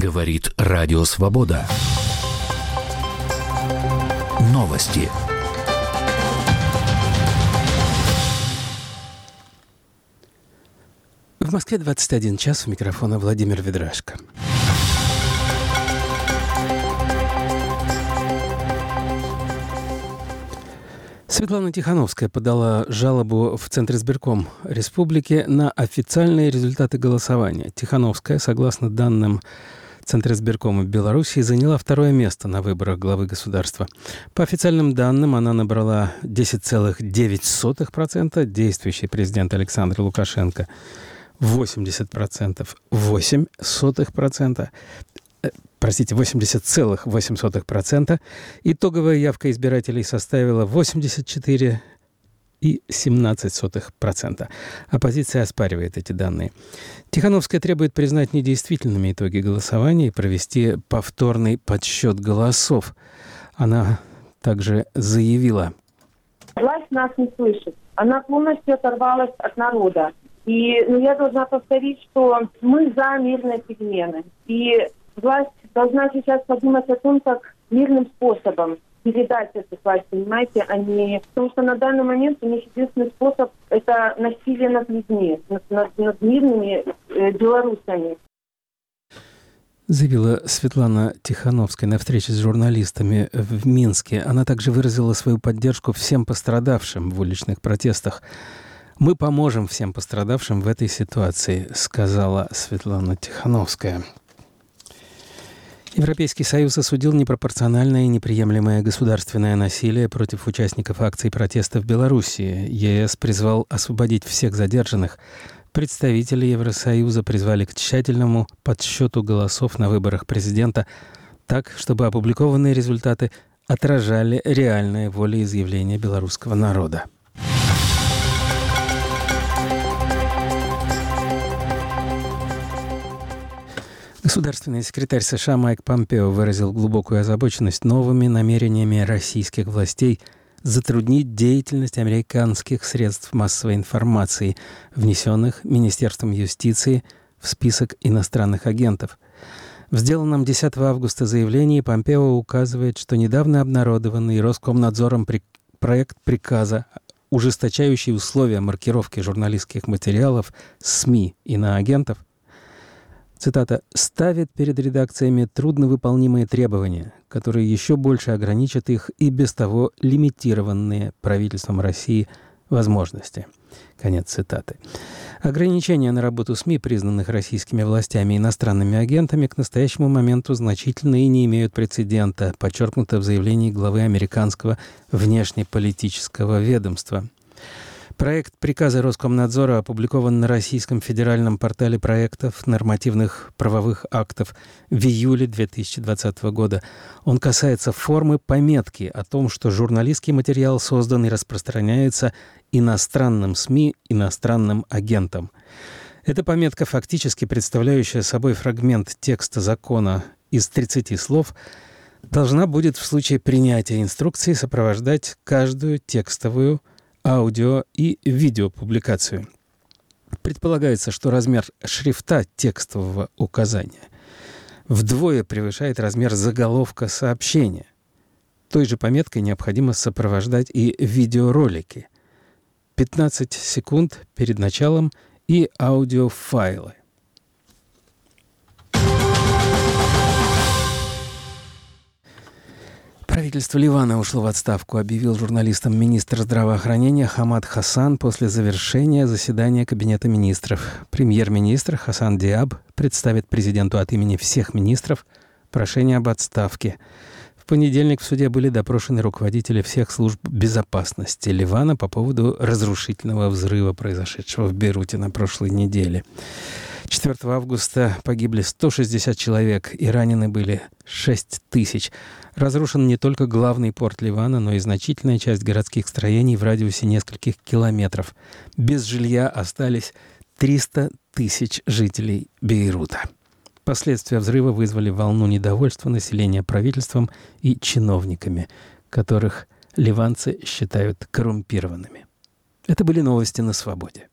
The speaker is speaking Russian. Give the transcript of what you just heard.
Говорит Радио Свобода. Новости. В Москве 21 час. У микрофона Владимир Ведрашко. Светлана Тихановская подала жалобу в Центризбирком Республики на официальные результаты голосования. Тихановская, согласно данным Центризбиркома Белоруссии, заняла второе место на выборах главы государства. По официальным данным, она набрала 10,9%, действующий президент Александр Лукашенко 80,08%. 80,8%. Итоговая явка избирателей составила 84,17%. Оппозиция оспаривает эти данные. Тихановская требует признать недействительными итоги голосования и провести повторный подсчет голосов. Она также заявила: власть нас не слышит. Она полностью оторвалась от народа. И я должна повторить, что мы за мирные перемены. И власть должна сейчас подумать о том, как мирным способом передать эту власть, понимаете, потому что на данный момент у них единственный способ – это насилие над людьми, над мирными белорусами. Заявила Светлана Тихановская на встрече с журналистами в Минске. Она также выразила свою поддержку всем пострадавшим в уличных протестах. «Мы поможем всем пострадавшим в этой ситуации», — сказала Светлана Тихановская. Европейский Союз осудил непропорциональное и неприемлемое государственное насилие против участников акций протеста в Белоруссии. ЕС призвал освободить всех задержанных. Представители Евросоюза призвали к тщательному подсчету голосов на выборах президента так, чтобы опубликованные результаты отражали реальное волеизъявление белорусского народа. Государственный секретарь США Майк Помпео выразил глубокую озабоченность новыми намерениями российских властей затруднить деятельность американских средств массовой информации, внесенных Министерством юстиции в список иностранных агентов. В сделанном 10 августа заявлении Помпео указывает, что недавно обнародованный Роскомнадзором проект приказа, ужесточающий условия маркировки журналистских материалов СМИ иноагентов, цитата, «ставит перед редакциями трудновыполнимые требования, которые еще больше ограничат их и без того лимитированные правительством России возможности». Конец цитаты. Ограничения на работу СМИ, признанных российскими властями иностранными агентами, к настоящему моменту значительны и не имеют прецедента, подчеркнуто в заявлении главы американского внешнеполитического ведомства. Проект приказа Роскомнадзора опубликован на Российском федеральном портале проектов нормативных правовых актов в июле 2020 года. Он касается формы пометки о том, что журналистский материал создан и распространяется иностранным СМИ, иностранным агентом. Эта пометка, фактически представляющая собой фрагмент текста закона из 30 слов, должна будет в случае принятия инструкции сопровождать каждую текстовую, аудио- и видеопубликацию. Предполагается, что размер шрифта текстового указания вдвое превышает размер заголовка сообщения. Той же пометкой необходимо сопровождать и видеоролики. 15 секунд перед началом и аудиофайлы. Правительство Ливана ушло в отставку, объявил журналистам министр здравоохранения Хамад Хасан после завершения заседания Кабинета министров. Премьер-министр Хасан Диаб представит президенту от имени всех министров прошение об отставке. В понедельник в суде были допрошены руководители всех служб безопасности Ливана по поводу разрушительного взрыва, произошедшего в Бейруте на прошлой неделе. 4 августа погибли 160 человек и ранены были 6 тысяч. Разрушен не только главный порт Ливана, но и значительная часть городских строений в радиусе нескольких километров. Без жилья остались 300 тысяч жителей Бейрута. Последствия взрыва вызвали волну недовольства населения правительством и чиновниками, которых ливанцы считают коррумпированными. Это были новости на свободе.